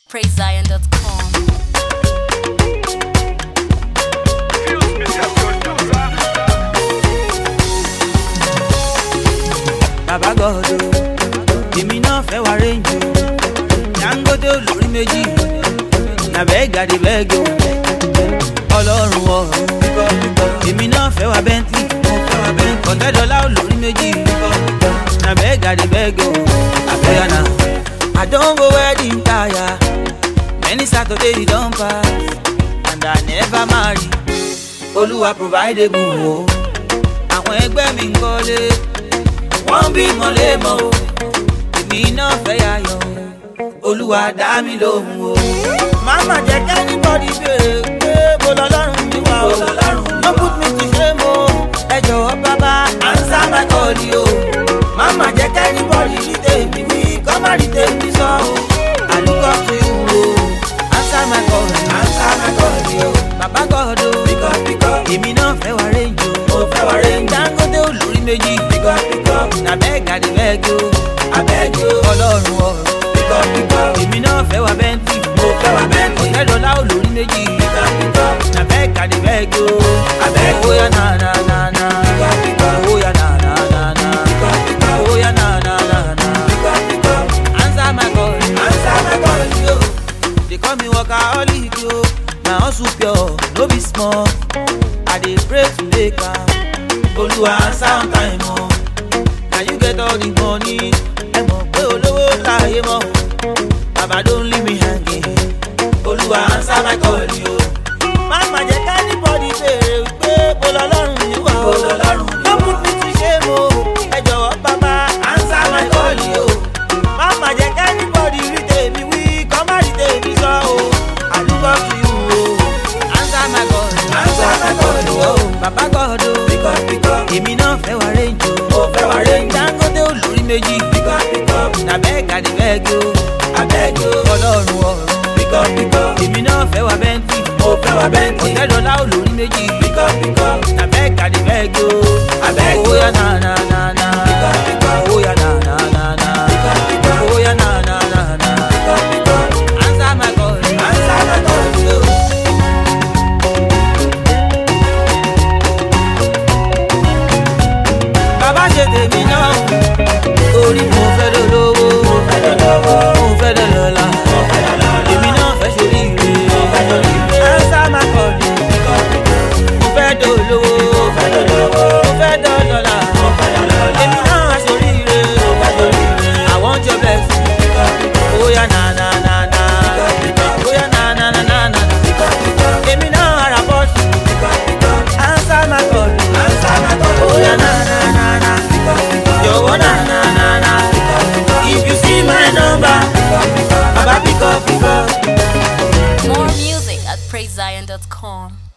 PraiseZion.com. Baba God o, èmi náà fẹ́ wá range o. Dangote olórí méjì, na beg I dey beg o. Ọlọ́run ọ̀run, èmi náà fẹ́ wá Bentley. Ọ̀tẹ́dọ́lá olórí méjì, na beg I dey beg o. Àbẹ̀yànà, I don go wedding tire. Many Saturday don pass, and I never marry. Olúwa provide a good o. Àwọn ẹgbẹ́ mi ń kọ́lé. Wọ́n bí mọ̀lẹ́mọ̀ o, èmi náà fẹ́ yayọ̀ o, Olúwa dá mi lóhùn o. Mama jẹ́ kẹ́nìbọ̀dì béèrè pé mo lọ́lọ́run mi wá o. No put me to shame o, ẹ jọ̀wọ́ bàbá answer my call o. Mama jẹ́ kẹ́nìbọ̀dì rí tèmi wí, kọ́ má rí tèmi sọ o. I look up to you o, answer my call o. Bàbá God o, èmi náà fẹ́ wá range o. Dangote olórí méjì. Na beg I dey beg o, Ọlọ́run ọ̀run. Èmi náà fẹ́ wá Bentley. Ọ̀tẹ́dọ́lá olórí méjì. Na beg I dey beg o, oya na na na na, oya na na na na, oya na na na na. Answer my call yo. They call me workaholic yo. Na hustle pure, no be small. I dey pray to make am. Olúwa answer on time o. Now you get all the money. Ẹ mọ̀ pé olówó láyé mọ́. Baba don't leave me hanging. Olúwa answer my call yo. Mama jẹ́ kẹ́nìbọ̀dì béèrè wípé mo lọ́lọ́run mi wá o. No put me to shame o. Ẹ jọ̀wọ́ bàbá answer my call yo. Mama jẹ́ kẹ́nìbọ̀dì rí tèmi wí, kọ́ má rí tèmi sọ o. I look up to you o. Answer my call yo. Baba God o. Èmi náà fẹ́ wá range o. Dangote olórí méjì. Na beg I dey beg o. Ọlọ́run ọ̀run. Èmi náà fẹ́ wá Bentley. Ọ̀tẹ́dọ́lá olórí méjì. Na beg I dey beg o. Oya na na na na, oya na na na na, oya na na na na. Answer my call yo. Bàbá ṣe tèmi náà, orí mo fẹ́ dolówó, mo fẹ́ dọlọ́lá, èmi náà fẹ́ ṣoríire. Answer my call yo. Mo fẹ́ dolówó, mo fẹ́ dọlọ́lá, èmi náà wá ṣoríire. I want your blessing. Oya na na na na, oya na na na na na. Èmi náà ara bọ́ọ̀sì. Answer my call yo. Oya na na na na, jọ̀wọ́ na na na na. If you see my number, Baba pick up. More music at PraiseZion.com.